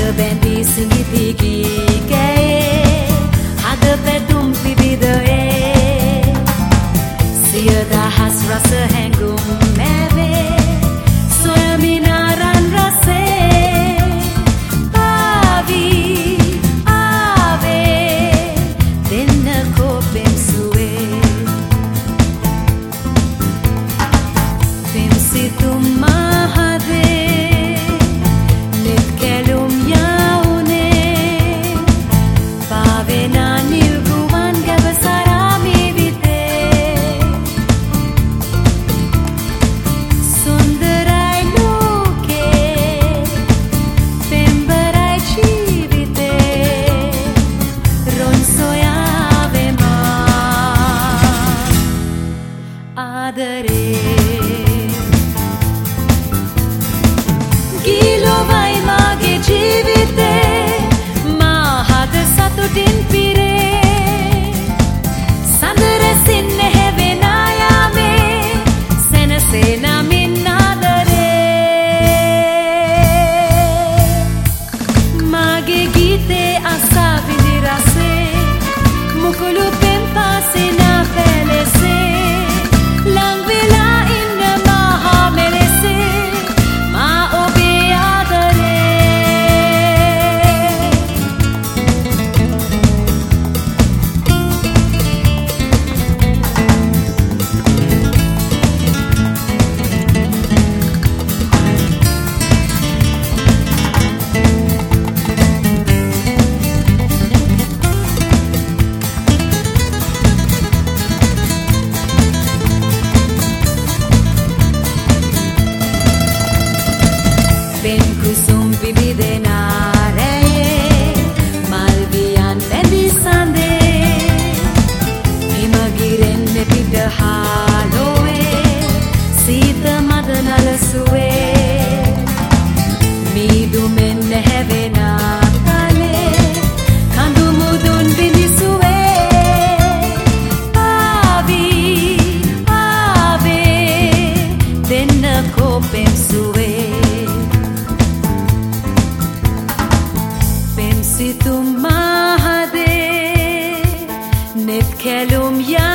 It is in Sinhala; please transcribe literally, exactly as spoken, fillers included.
බැඳී සිඟිති ගී කැයේ හද පැතුම් විවිධයේ සිය දහස් රස හැඟුම් මැවේ සොයමින අරන් රසේ ආවී ආවේ දෙන්නකෝ පෙම්සුවේ පෙම්සිතුම් මහදේ නෙත් කැලුම් යවුනේ පාවෙනා නිල්ගුවන් ගැව සරාමී විතේ සුන්දරයි ලෝකේ පෙම්බරයි ජීවිතේ රොන් සොයාවෙමා ආදරේ ගීලොවයි මාගේ ජීවිතේ මා හද සතුටින් පිරේ සඳරසින් නැහැවෙන යාමේ සෙනසේ නමින් ආදරේ මාගේ ගීතේ අසා විඳි රසේ මුකුළු පෙම් පාසිනා පැලෙසේ ලං වෙලා ඉන්න මහා මෙලෙසේ මා ඔබේ ආදරේ පෙම් කුසුම් විවිධ නාරයේ මල් වියන් බැඳි සඳේ හිමගිරෙන් පිට හාලෝවේ සීත මද නලසුවේ මීදුමෙන් නැහැවෙන කලේ කඳු මුදුන් විනිසුවේ ආවී ආවේ දෙන්නකෝ පෙම්සුවේ පෙම්සිතුම් මහදේ නෙත් කැලුම්